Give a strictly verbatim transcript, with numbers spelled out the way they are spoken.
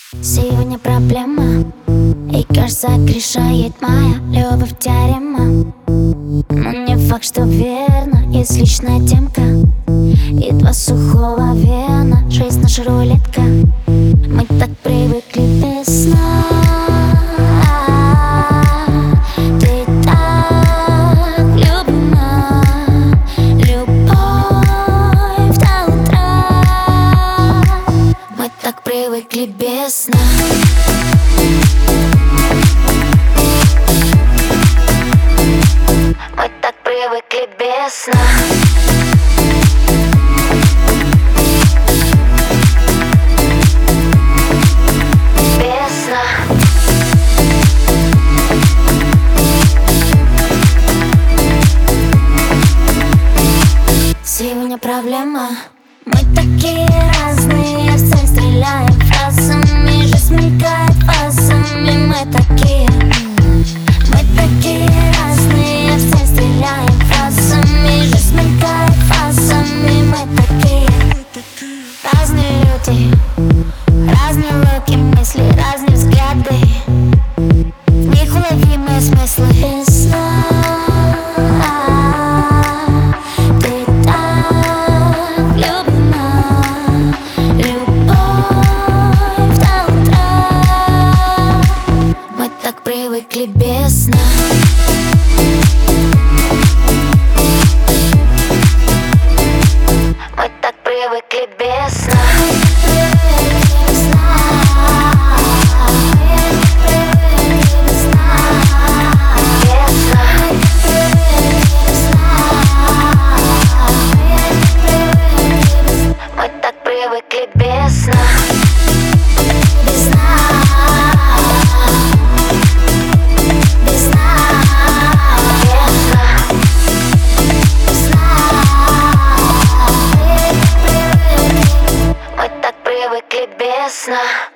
Сегодня проблема, и кажется, решает моя любовь теорема. Но не факт, что верно, есть личная темка и два сухого вена. Жизнь наша рулетка, мы так привыкли без сна. Ты так любима, любовь до утра. Мы так привыкли без сна. Мы так привыкли без сна. Без сна. Сегодня проблема. Мы такие разные, в цель стреляем фразами, жизнь мелькает фазами. Мы такие, мы такие разные, в цель стреляем фразами, жизнь мелькает фазами. Мы такие, разные люди, разные луки, мысли, разные взгляды, в них уловимые смыслы. Без сна. Ты так любима, любовь до утра. Мы так привыкли без сна. Мы так привыкли без сна. Мы так привыкли без сна. Без сна. Без сна. Без сна. Без сна. Мы так привыкли без сна.